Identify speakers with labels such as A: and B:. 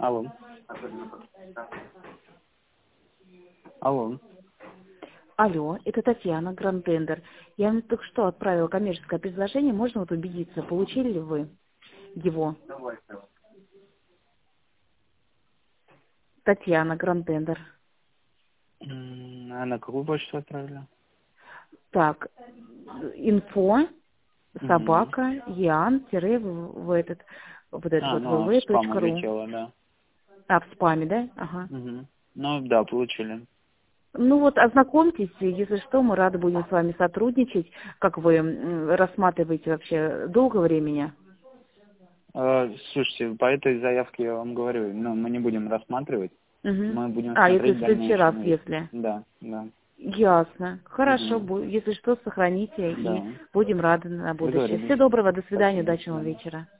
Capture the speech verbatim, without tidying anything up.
A: Алло. Алло.
B: Алло, это Татьяна, Гранд-Тендер. Я вам только что отправила коммерческое предложение. Можно вот убедиться, получили ли вы его? Татьяна, Гранд-Тендер.
A: М, А на какую почту отправили?
B: Так, инфо,
A: Угу.
B: собака, ян, тире, в, в этот, вот это
A: А,
B: вот,
A: ну, в спам
B: вв.ру.
A: улетело, да.
B: А, в спаме, да? Ага.
A: Угу. Ну, да, получили.
B: Ну вот, ознакомьтесь, и если что, мы рады будем с вами сотрудничать. Как вы м, рассматриваете вообще долго времени?
A: Э, Слушайте, по этой заявке я вам говорю, ну, мы не будем рассматривать,
B: Угу.
A: мы будем
B: А, если
A: смотреть
B: в
A: в
B: следующий раз,
A: дальнейшем. И-
B: если.
A: Да, да.
B: Ясно. Хорошо,
A: Угу.
B: бу- если что, сохраните, и
A: Да.
B: будем рады на будущее.
A: Договорились.
B: Всего доброго, до свидания,
A: Спасибо, до
B: удачного
A: свидания.
B: вечера.